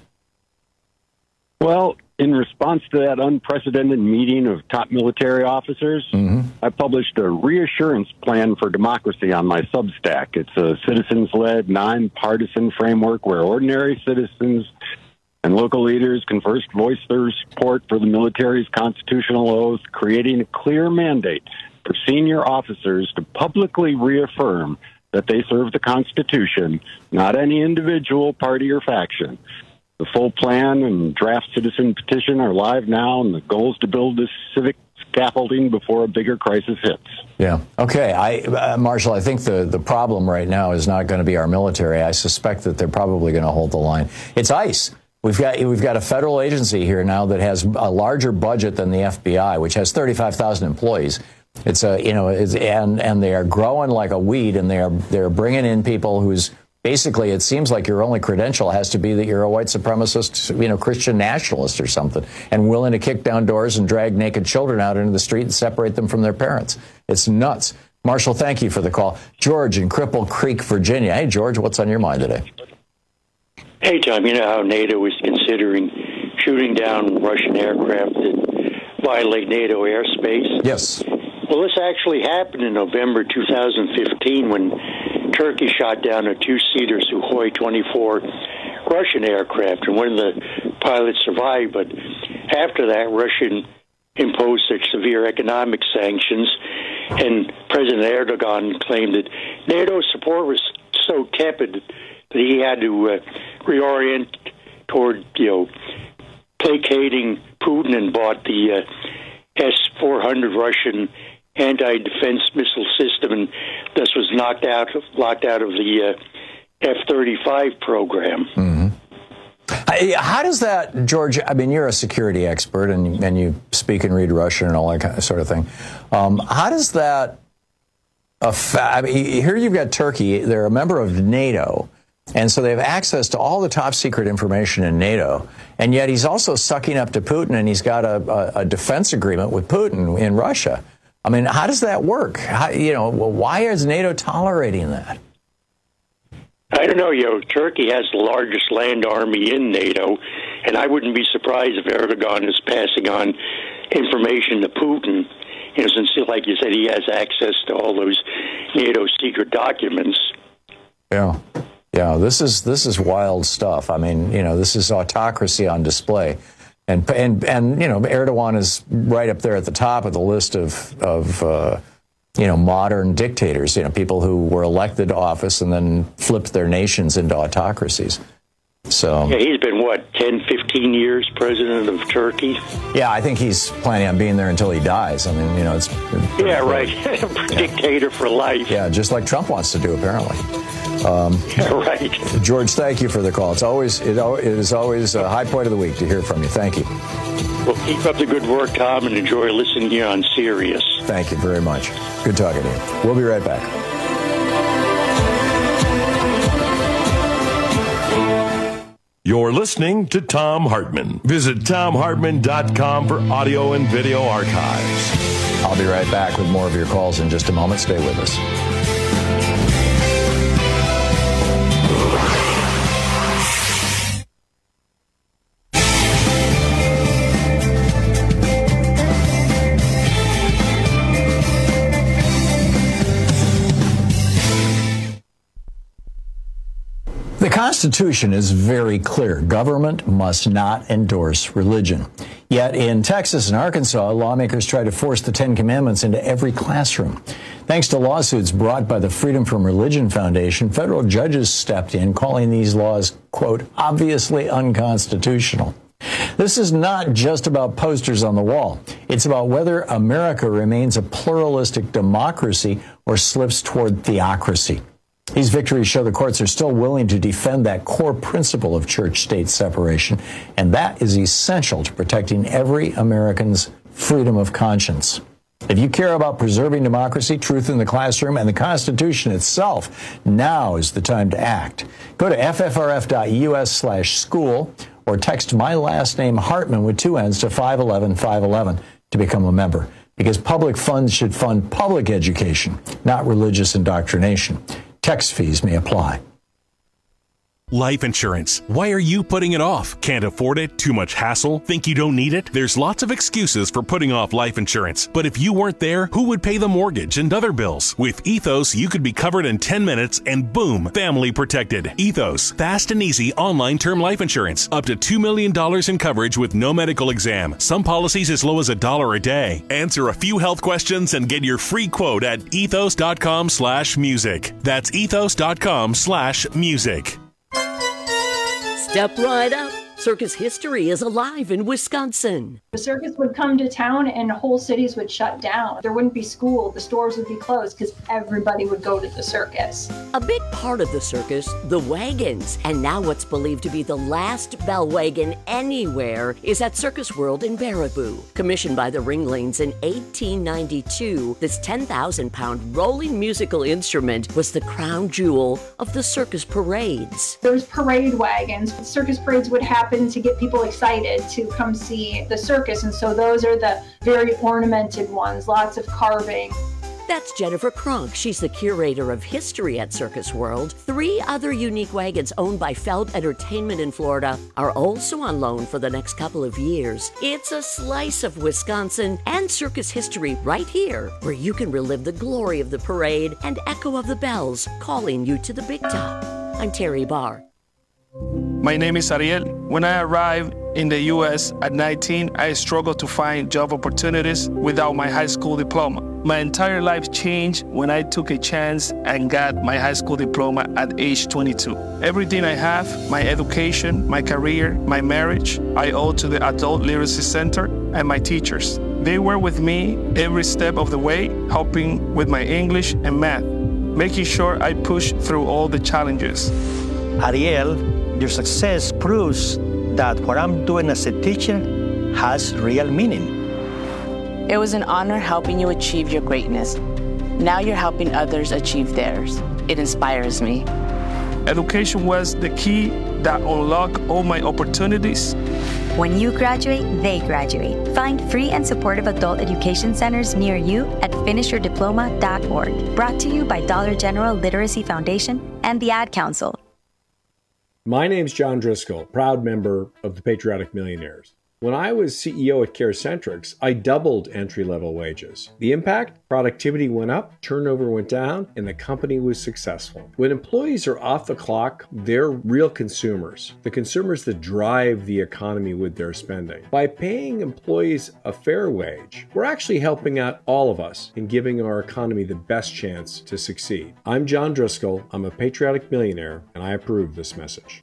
Well, in response to that unprecedented meeting of top military officers, I published a reassurance plan for democracy on my Substack. It's a citizens-led, nonpartisan framework where ordinary citizens and local leaders can first voice their support for the military's constitutional oath, creating a clear mandate for senior officers to publicly reaffirm that they serve the Constitution, not any individual, party, or faction. The full plan and draft citizen petition are live now, and the goal is to build this civic scaffolding before a bigger crisis hits. Yeah. Okay. Marshall, I think the problem right now is not going to be our military. I suspect that they're probably going to hold the line. It's ICE. We've got a federal agency here now that has a larger budget than the FBI, which has 35,000 employees. It's and they are growing like a weed, and they're bringing in people whose basically it seems like your only credential has to be that you're a white supremacist, you know, Christian nationalist or something, and willing to kick down doors and drag naked children out into the street and separate them from their parents. It's nuts. Marshall, thank you for the call. George in Cripple Creek, Virginia. Hey, George, what's on your mind today? Hey, Tom, you know how NATO is considering shooting down Russian aircraft that violate NATO airspace? Yes. Well, this actually happened in November 2015 when Turkey shot down a two-seater Sukhoi 24 Russian aircraft, and one of the pilots survived. But after that, Russia imposed such severe economic sanctions, and President Erdogan claimed that NATO support was so tepid that he had to reorient toward, placating Putin, and bought the S-400 Russian anti-defense missile system, and thus was locked out of the F-35 program. Mm-hmm. How does that, George? I mean, you're a security expert, and you speak and read Russian and all that kind of sort of thing. How does that affect? I mean, here you've got Turkey; they're a member of NATO. And so they have access to all the top secret information in NATO. And yet he's also sucking up to Putin, and he's got a defense agreement with Putin in Russia. I mean, how does that work? Why is NATO tolerating that? I don't know. Turkey has the largest land army in NATO, and I wouldn't be surprised if Erdogan is passing on information to Putin, since, like you said, he has access to all those NATO secret documents. Yeah. Yeah, this is wild stuff. I mean, this is autocracy on display. And Erdogan is right up there at the top of the list of modern dictators, people who were elected to office and then flipped their nations into autocracies. So yeah, he's been, 10, 15 years president of Turkey? Yeah, I think he's planning on being there until he dies. I mean, it's... Yeah, right. Dictator for life. Yeah, just like Trump wants to do, apparently. Right. George, thank you for the call. It is always a high point of the week to hear from you. Thank you. Well, keep up the good work, Tom, and enjoy listening here on Sirius. Thank you very much. Good talking to you. We'll be right back. You're listening to Thom Hartmann. Visit ThomHartmann.com for audio and video archives. I'll be right back with more of your calls in just a moment. Stay with us. The Constitution is very clear. Government must not endorse religion. Yet in Texas and Arkansas, lawmakers try to force the Ten Commandments into every classroom. Thanks to lawsuits brought by the Freedom from Religion Foundation, federal judges stepped in, calling these laws, quote, obviously unconstitutional. This is not just about posters on the wall. It's about whether America remains a pluralistic democracy or slips toward theocracy. These victories show the courts are still willing to defend that core principle of church-state separation, and that is essential to protecting every American's freedom of conscience. If you care about preserving democracy, truth in the classroom, and the Constitution itself, now is the time to act. Go to ffrf.us/school or text my last name Hartmann with 2 N's to 511-511 to become a member, because public funds should fund public education, not religious indoctrination. Text fees may apply. Life insurance. Why are you putting it off? Can't afford it? Too much hassle? Think you don't need it? There's lots of excuses for putting off life insurance. But if you weren't there, who would pay the mortgage and other bills? With Ethos, you could be covered in 10 minutes and boom, family protected. Ethos, fast and easy online term life insurance. Up to $2 million in coverage with no medical exam. Some policies as low as $1 a day. Answer a few health questions and get your free quote at ethos.com/music. That's ethos.com/music. Step right up. Circus history is alive in Wisconsin. The circus would come to town and whole cities would shut down. There wouldn't be school, the stores would be closed because everybody would go to the circus. A big part of the circus, the wagons. And now what's believed to be the last bell wagon anywhere is at Circus World in Baraboo. Commissioned by the Ringlings in 1892, this 10,000-pound rolling musical instrument was the crown jewel of the circus parades. There's parade wagons. Circus parades would happen to get people excited to come see the circus, and so those are the very ornamented ones, lots of carving. That's Jennifer Kronk. She's the curator of history at Circus World. 3 other unique wagons owned by Feld Entertainment in Florida are also on loan for the next couple of years. It's a slice of Wisconsin and circus history right here, where you can relive the glory of the parade and echo of the bells calling you to the big top. I'm Terry Barr. My name is Ariel. When I arrived in the U.S. at 19, I struggled to find job opportunities without my high school diploma. My entire life changed when I took a chance and got my high school diploma at age 22. Everything I have, my education, my career, my marriage, I owe to the Adult Literacy Center and my teachers. They were with me every step of the way, helping with my English and math, making sure I pushed through all the challenges. Ariel, your success proves that what I'm doing as a teacher has real meaning. It was an honor helping you achieve your greatness. Now you're helping others achieve theirs. It inspires me. Education was the key that unlocked all my opportunities. When you graduate, they graduate. Find free and supportive adult education centers near you at finishyourdiploma.org. Brought to you by Dollar General Literacy Foundation and the Ad Council. My name's John Driscoll, proud member of the Patriotic Millionaires. When I was CEO at CareCentrix, I doubled entry-level wages. The impact? Productivity went up, turnover went down, and the company was successful. When employees are off the clock, they're real consumers, the consumers that drive the economy with their spending. By paying employees a fair wage, we're actually helping out all of us in giving our economy the best chance to succeed. I'm John Driscoll, I'm a patriotic millionaire, and I approve this message.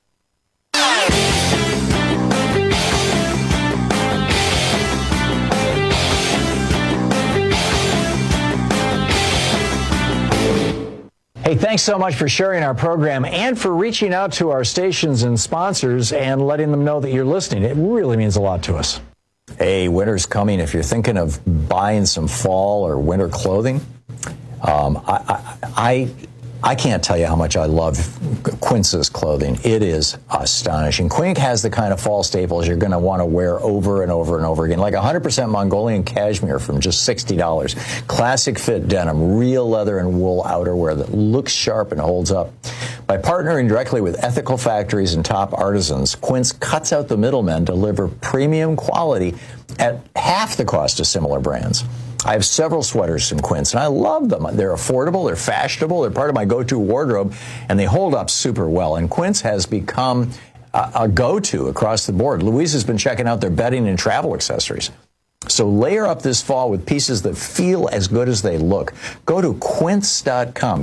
Hey, thanks so much for sharing our program and for reaching out to our stations and sponsors and letting them know that you're listening. It really means a lot to us. Hey, winter's coming. If you're thinking of buying some fall or winter clothing, I can't tell you how much I love Quince's clothing. It is astonishing. Quince has the kind of fall staples you're going to want to wear over and over and over again, like 100% Mongolian cashmere from just $60. Classic fit denim, real leather and wool outerwear that looks sharp and holds up. By partnering directly with ethical factories and top artisans, Quince cuts out the middlemen, deliver premium quality at half the cost of similar brands. I have several sweaters from Quince, and I love them. They're affordable, they're fashionable, they're part of my go-to wardrobe, and they hold up super well. And Quince has become a go-to across the board. Louise has been checking out their bedding and travel accessories. So layer up this fall with pieces that feel as good as they look. Go to quince.com,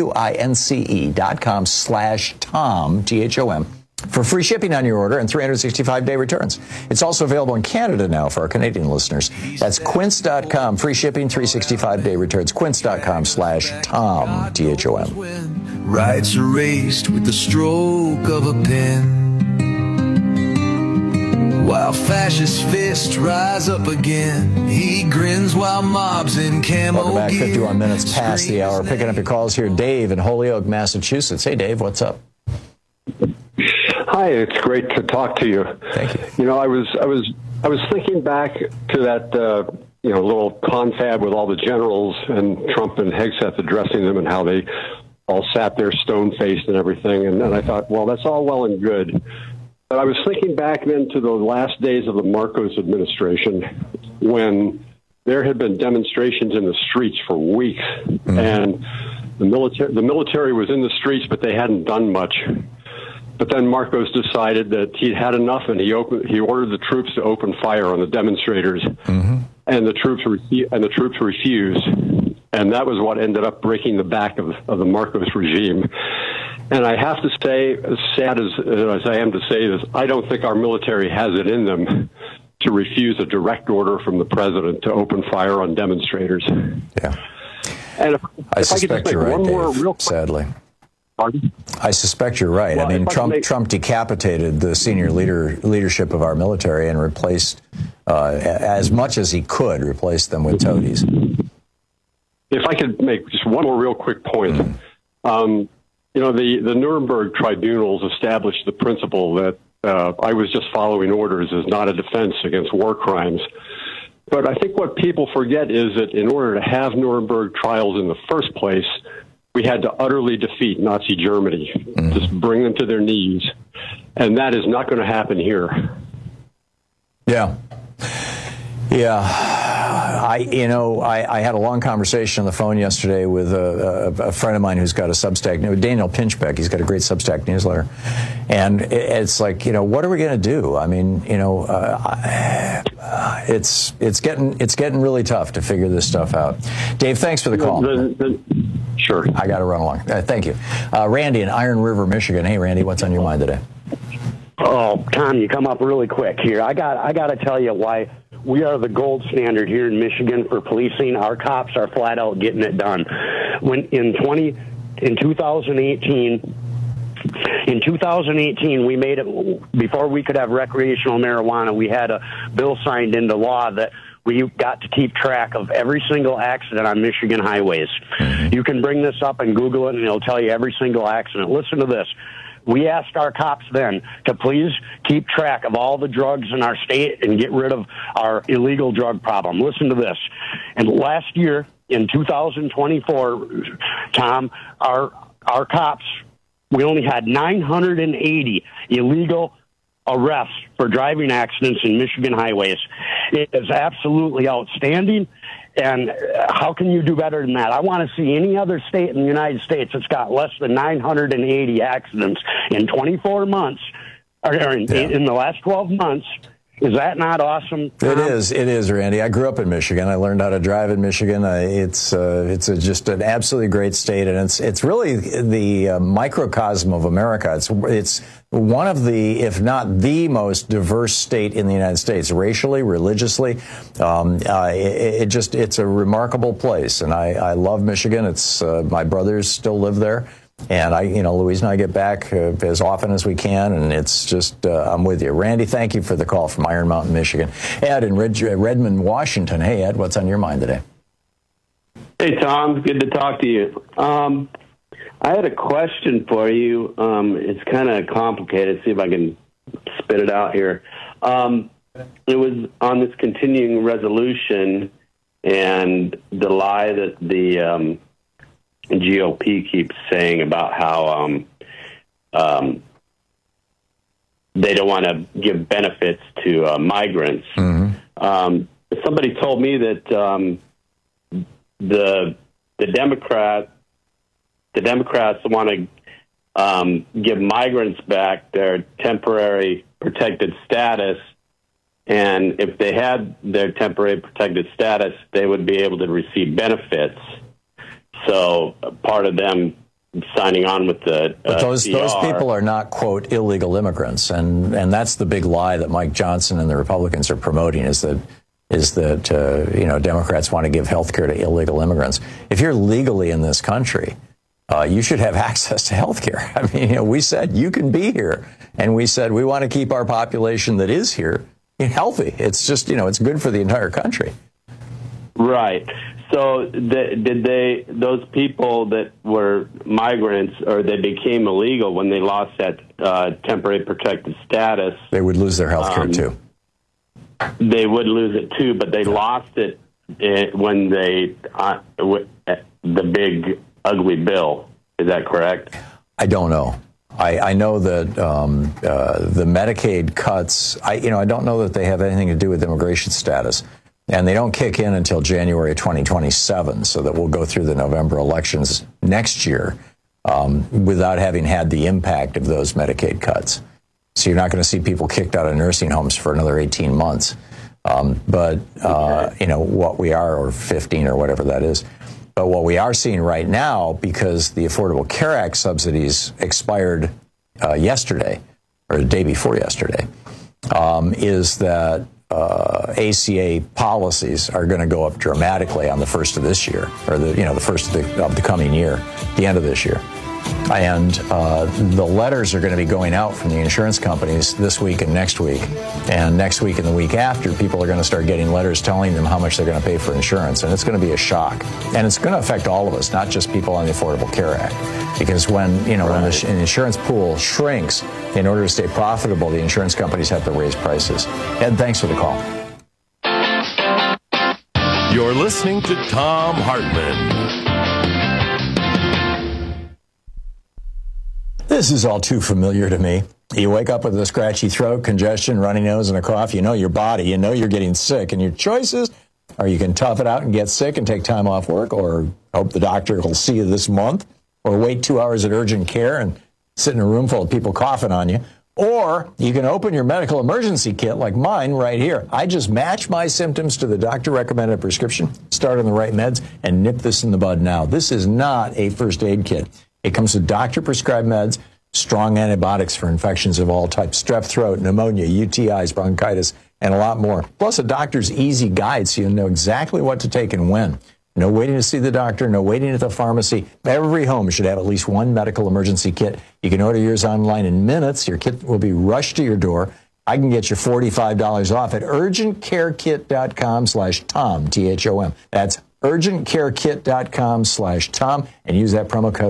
QUINCE.com/Tom, THOM, for free shipping on your order and 365-day returns. It's also available in Canada now for our Canadian listeners. That's quince.com, free shipping, 365-day returns. Quince.com/Tom, THOM. Rights erased with the stroke of a pen. While fascist fists rise up again, he grins while mobs in camo. Welcome back, 51 minutes past the hour. Picking up your calls here, Dave in Holyoke, Massachusetts. Hey, Dave, what's up? Hi, it's great to talk to you. Thank you. You know, I was thinking back to that little confab with all the generals and Trump and Hegseth addressing them and how they all sat there stone-faced and everything. And I thought, well, that's all well and good. But I was thinking back then to the last days of the Marcos administration when there had been demonstrations in the streets for weeks. Mm-hmm. And the military was in the streets, but they hadn't done much. But then Marcos decided that he'd had enough, and he ordered the troops to open fire on the demonstrators, mm-hmm. and the troops refused, and that was what ended up breaking the back of the Marcos regime. And I have to say, as sad as I am to say this, I don't think our military has it in them to refuse a direct order from the president to open fire on demonstrators. Yeah, and if I suspect you're right, Dave, sadly. Pardon? I suspect you're right. Well, I mean, Trump decapitated the senior leadership of our military and replaced, as much as he could, replaced them with toadies. If I could make just one more real quick point. The Nuremberg tribunals established the principle that I was just following orders is not a defense against war crimes. But I think what people forget is that in order to have Nuremberg trials in the first place, we had to utterly defeat Nazi Germany, just bring them to their knees. And that is not going to happen here. Yeah. I had a long conversation on the phone yesterday with a friend of mine who's got a Substack, Daniel Pinchbeck. He's got a great Substack newsletter. And it's like, what are we going to do? I mean, it's getting really tough to figure this stuff out. Dave, thanks for the call. Sure. I got to run along. Thank you. Randy in Iron River, Michigan. Hey, Randy, what's on your mind today? Oh, Tom, you come up really quick here. I got to tell you why we are the gold standard here in Michigan for policing. Our cops are flat out getting it done. In 2018, we made it, before we could have recreational marijuana, we had a bill signed into law that we got to keep track of every single accident on Michigan highways. You can bring this up and Google it, and it'll tell you every single accident. Listen to this. We asked our cops then to please keep track of all the drugs in our state and get rid of our illegal drug problem. Listen to this. And last year, in 2024, Tom, our cops, we only had 980 illegal arrests for driving accidents in Michigan highways. It is absolutely outstanding. And how can you do better than that? I want to see any other state in the United States that's got less than 980 accidents in 24 months, or in the last 12 months. Is that not awesome, Tom? It is, Randy. I grew up in Michigan. I learned how to drive in Michigan. It's just an absolutely great state, and it's really the microcosm of America. It's one of the, if not the most diverse state in the United States, racially, religiously. It's a remarkable place, and I love Michigan. It's my brothers still live there. And Louise and I get back as often as we can, and it's just, I'm with you. Randy, thank you for the call from Iron Mountain, Michigan. Ed in Redmond, Washington. Hey, Ed, what's on your mind today? Hey, Tom. Good to talk to you. I had a question for you. It's kind of complicated. See if I can spit it out here. It was on this continuing resolution and the lie that the GOP keeps saying about how they don't want to give benefits to migrants. Mm-hmm. Somebody told me that the Democrats want to give migrants back their temporary protected status, and if they had their temporary protected status, they would be able to receive benefits. So part of them signing on with the but those people are not, quote, illegal immigrants, and that's the big lie that Mike Johnson and the Republicans are promoting is that Democrats want to give health care to illegal immigrants. If you're legally in this country, you should have access to health care. I mean, we said you can be here, and we said we want to keep our population that is here healthy. It's just, it's good for the entire country. Right. So those people that were migrants or they became illegal when they lost that temporary protected status, they would lose their health care too. They would lose it too, but they lost it when they the big ugly bill. Is that correct? I don't know. I know that the Medicaid cuts. I don't know that they have anything to do with immigration status. And they don't kick in until January of 2027, so that we'll go through the November elections next year without having had the impact of those Medicaid cuts. So you're not going to see people kicked out of nursing homes for another 18 months. But what we are, or 15 or whatever that is. But what we are seeing right now, because the Affordable Care Act subsidies expired yesterday, or the day before yesterday, is that ACA policies are going to go up dramatically on the first of this year, or the first of the coming year, the end of this year. And the letters are going to be going out from the insurance companies this week and next week. And next week and the week after, people are going to start getting letters telling them how much they're going to pay for insurance. And it's going to be a shock. And it's going to affect all of us, not just people on the Affordable Care Act. Because when the insurance pool shrinks, in order to stay profitable, the insurance companies have to raise prices. Ed, thanks for the call. You're listening to Thom Hartmann. This is all too familiar to me. You wake up with a scratchy throat, congestion, runny nose, and a cough. You know your body. You know you're getting sick. And your choices are you can tough it out and get sick and take time off work, or hope the doctor will see you this month, or wait 2 hours at urgent care and sit in a room full of people coughing on you. Or you can open your medical emergency kit like mine right here. I just match my symptoms to the doctor-recommended prescription, start on the right meds, and nip this in the bud now. This is not a first aid kit. It comes with doctor-prescribed meds, strong antibiotics for infections of all types, strep throat, pneumonia, UTIs, bronchitis, and a lot more. Plus a doctor's easy guide so you know exactly what to take and when. No waiting to see the doctor, no waiting at the pharmacy. Every home should have at least one medical emergency kit. You can order yours online in minutes. Your kit will be rushed to your door. I can get you $45 off at urgentcarekit.com/Tom, T-H-O-M. That's urgentcarekit.com/Tom, and use that promo code Tom.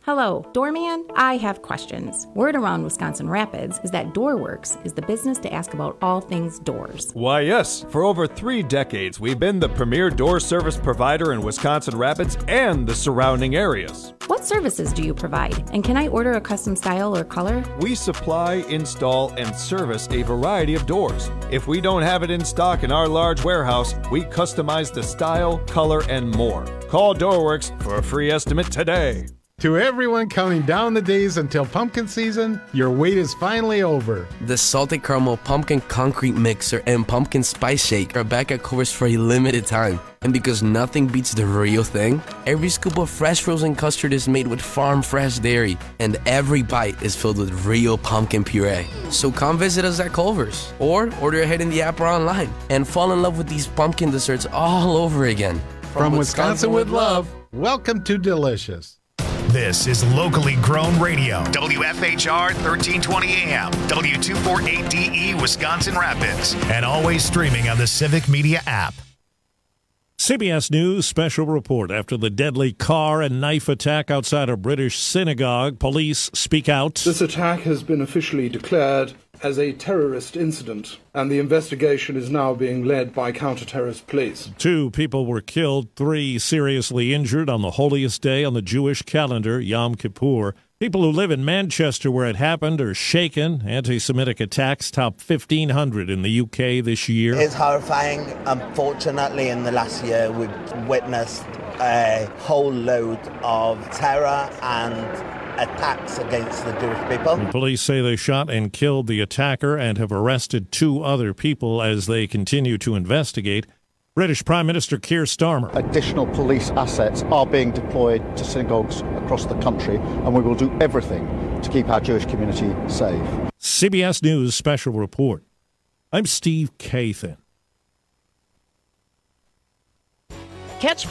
Hello, doorman. I have questions. Word around Wisconsin Rapids is that DoorWorks is the business to ask about all things doors. Why, yes. For over 3 decades, we've been the premier door service provider in Wisconsin Rapids and the surrounding areas. What services do you provide? And can I order a custom style or color? We supply, install, and service a variety of doors. If we don't have it in stock in our large warehouse, we customize the style, color, and more. Call DoorWorks for a free estimate today. To everyone counting down the days until pumpkin season, your wait is finally over. The Salted Caramel Pumpkin Concrete Mixer and Pumpkin Spice Shake are back at Culver's for a limited time. And because nothing beats the real thing, every scoop of fresh frozen custard is made with farm-fresh dairy, and every bite is filled with real pumpkin puree. So come visit us at Culver's, or order ahead in the app or online, and fall in love with these pumpkin desserts all over again. From Wisconsin with love, welcome to Delicious. This is locally grown radio. WFHR 1320 AM, W248DE Wisconsin Rapids, and always streaming on the Civic Media app. CBS News special report. After the deadly car and knife attack outside a British synagogue, police speak out. This attack has been officially declared as a terrorist incident, and the investigation is now being led by counter-terrorist police. 2 people were killed, 3 seriously injured on the holiest day on the Jewish calendar, Yom Kippur. People who live in Manchester where it happened are shaken. Anti-Semitic attacks top 1,500 in the UK this year. It's horrifying. Unfortunately, in the last year, we've witnessed a whole load of terror and attacks against the Jewish people. The police say they shot and killed the attacker and have arrested 2 other people as they continue to investigate. British Prime Minister Keir Starmer. Additional police assets are being deployed to synagogues across the country, and we will do everything to keep our Jewish community safe. CBS News special report. I'm Steve Kathan. Catch